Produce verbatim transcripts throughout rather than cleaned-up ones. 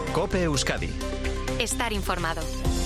COPE Euskadi. Estar informado.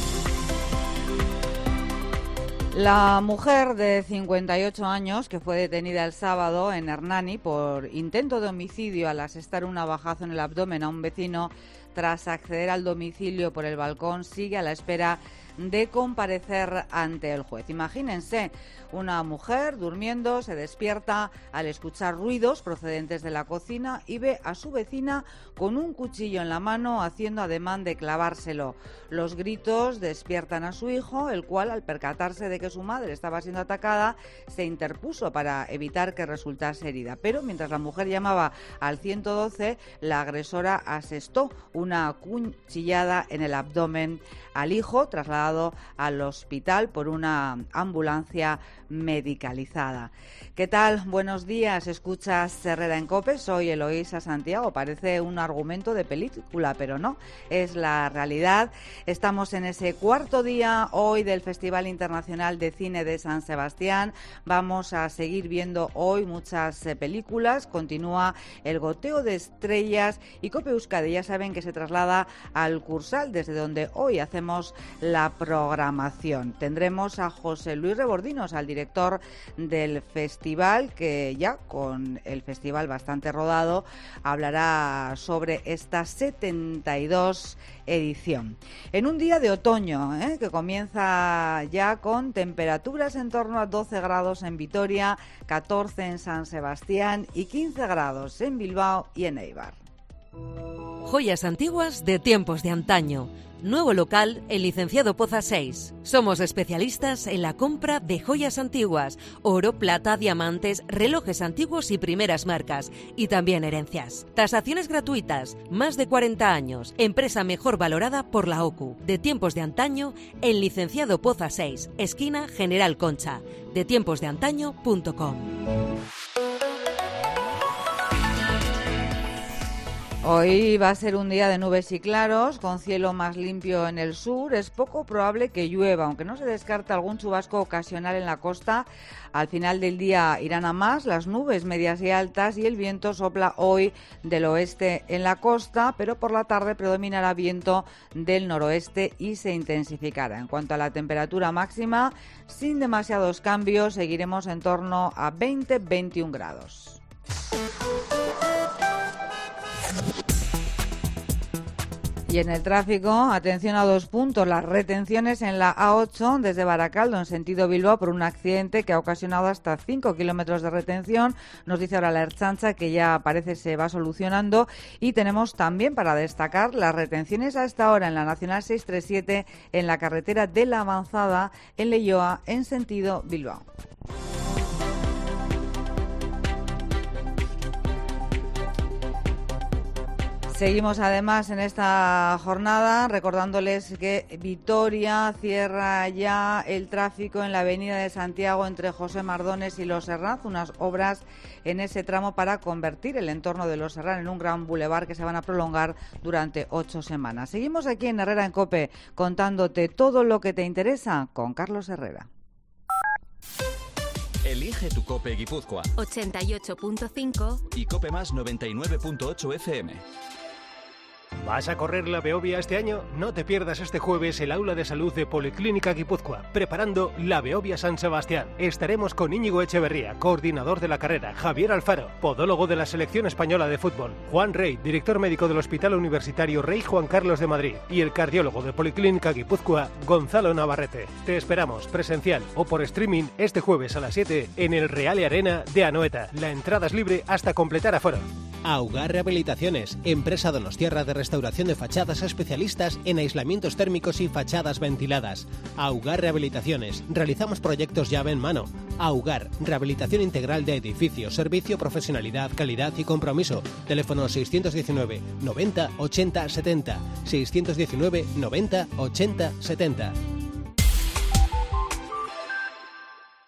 La mujer de cincuenta y ocho años, que fue detenida el sábado en Hernani por intento de homicidio al asestar un navajazo en el abdomen a un vecino tras acceder al domicilio por el balcón, sigue a la espera de comparecer ante el juez. Imagínense, una mujer durmiendo se despierta al escuchar ruidos procedentes de la cocina y ve a su vecina con un cuchillo en la mano haciendo ademán de clavárselo. Los gritos despiertan a su hijo, el cual, al percatarse de que su madre estaba siendo atacada, se interpuso para evitar que resultase herida. Pero mientras la mujer llamaba al ciento doce, la agresora asestó una cuchillada en el abdomen al hijo, trasladado al hospital por una ambulancia medicalizada. ¿Qué tal? Buenos días. Escuchas Herrera en COPE. Soy Eloísa Santiago. Parece un argumento de película, pero no. Es la realidad. Estamos en ese cuarto día hoy del Festival Internacional de Cine de San Sebastián. Vamos a seguir viendo hoy muchas eh, películas. Continúa el goteo de estrellas y COPE Euskadi, ya saben que se traslada al Cursal, desde donde hoy hacemos la programación. Tendremos a José Luis Rebordinos, al director del festival, que ya con el festival bastante rodado hablará sobre esta setenta y dos edición. En un día de otoño, ¿eh? que comienza ya con temperaturas en torno a doce grados en Vitoria, catorce en San Sebastián y quince grados en Bilbao y en Eibar. Joyas antiguas de tiempos de antaño. Nuevo local en Licenciado Poza seis. Somos especialistas en la compra de joyas antiguas, oro, plata, diamantes, relojes antiguos y primeras marcas, y también herencias. Tasaciones gratuitas, más de cuarenta años, empresa mejor valorada por la O C U. De tiempos de antaño en Licenciado Poza seis, esquina General Concha. de tiempos de antaño punto com. Hoy va a ser un día de nubes y claros, con cielo más limpio en el sur. Es poco probable que llueva, aunque no se descarta algún chubasco ocasional en la costa. Al final del día irán a más las nubes medias y altas y el viento sopla hoy del oeste en la costa, pero por la tarde predominará viento del noroeste y se intensificará. En cuanto a la temperatura máxima, sin demasiados cambios, seguiremos en torno a veinte a veintiún grados. Y en el tráfico, atención a dos puntos, las retenciones en la A ocho desde Baracaldo en sentido Bilbao por un accidente que ha ocasionado hasta cinco kilómetros de retención. Nos dice ahora la Ertzaintza que ya parece se va solucionando. Y tenemos también para destacar las retenciones a esta hora en la Nacional seiscientos treinta y siete en la carretera de la Avanzada en Leioa en sentido Bilbao. Seguimos además en esta jornada recordándoles que Vitoria cierra ya el tráfico en la avenida de Santiago entre José Mardones y Los Herraz, unas obras en ese tramo para convertir el entorno de Los Herraz en un gran bulevar que se van a prolongar durante ocho semanas. Seguimos aquí en Herrera en COPE contándote todo lo que te interesa con Carlos Herrera. Elige tu COPE Guipúzcoa ochenta y ocho punto cinco y COPE Más noventa y nueve punto ocho F M. ¿Vas a correr la Beovia este año? No te pierdas este jueves el aula de salud de Policlínica Guipúzcoa, preparando la Beovia San Sebastián. Estaremos con Íñigo Echeverría, coordinador de la carrera, Javier Alfaro, podólogo de la Selección Española de Fútbol, Juan Rey, director médico del Hospital Universitario Rey Juan Carlos de Madrid, y el cardiólogo de Policlínica Guipúzcoa, Gonzalo Navarrete. Te esperamos presencial o por streaming este jueves a las siete en el Reale Arena de Anoeta. La entrada es libre hasta completar aforo. Augar Rehabilitaciones, empresa donostiarra de restauración de fachadas, especialistas en aislamientos térmicos y fachadas ventiladas. Augar Rehabilitaciones, realizamos proyectos llave en mano. Augar, rehabilitación integral de edificios, servicio, profesionalidad, calidad y compromiso. Teléfono seiscientos diecinueve noventa ochenta setenta, seiscientos diecinueve noventa ochenta setenta.